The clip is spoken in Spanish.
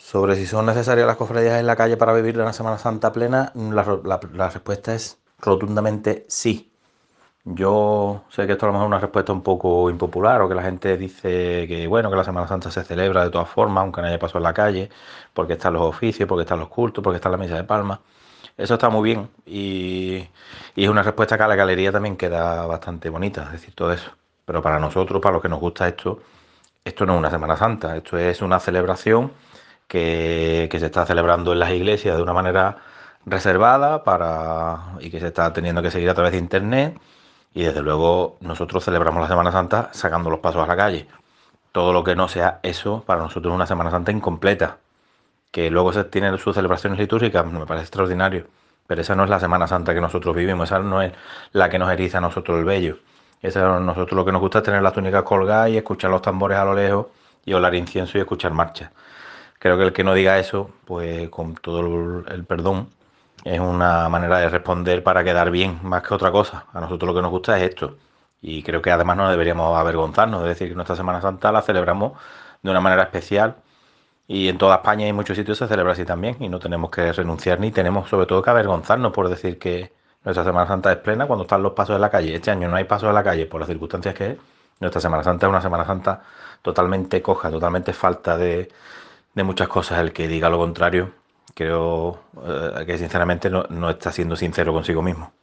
Sobre si son necesarias las cofradías en la calle para vivir una Semana Santa plena, la respuesta es rotundamente sí. Yo sé que esto a lo mejor es una respuesta un poco impopular o que la gente dice que bueno, que la Semana Santa se celebra de todas formas, aunque no haya paso en la calle, porque están los oficios, porque están los cultos, porque está la misa de palmas. Eso está muy bien y es una respuesta que a la galería también queda bastante bonita, es decir, todo eso. Pero para nosotros, para los que nos gusta esto no es una Semana Santa, esto es una celebración que se está celebrando en las iglesias de una manera reservada y que se está teniendo que seguir a través de internet. Y desde luego nosotros celebramos la Semana Santa sacando los pasos a la calle. Todo lo que no sea eso, para nosotros es una Semana Santa incompleta. Que luego se tienen sus celebraciones litúrgicas, me parece extraordinario. Pero esa no es la Semana Santa que nosotros vivimos, esa no es la que nos eriza a nosotros el vello. Esa, a nosotros lo que nos gusta es tener las túnicas colgadas y escuchar los tambores a lo lejos y oler incienso y escuchar marchas. Creo que el que no diga eso, pues con todo el perdón, es una manera de responder para quedar bien, más que otra cosa. A nosotros lo que nos gusta es esto. Y creo que además no deberíamos avergonzarnos de decir que nuestra Semana Santa la celebramos de una manera especial y en toda España y en muchos sitios se celebra así también y no tenemos que renunciar ni tenemos sobre todo que avergonzarnos por decir que nuestra Semana Santa es plena cuando están los pasos en la calle. Este año no hay pasos en la calle por las circunstancias que es. Nuestra Semana Santa es una Semana Santa totalmente coja, totalmente falta de muchas cosas. El que diga lo contrario, creo que sinceramente no está siendo sincero consigo mismo.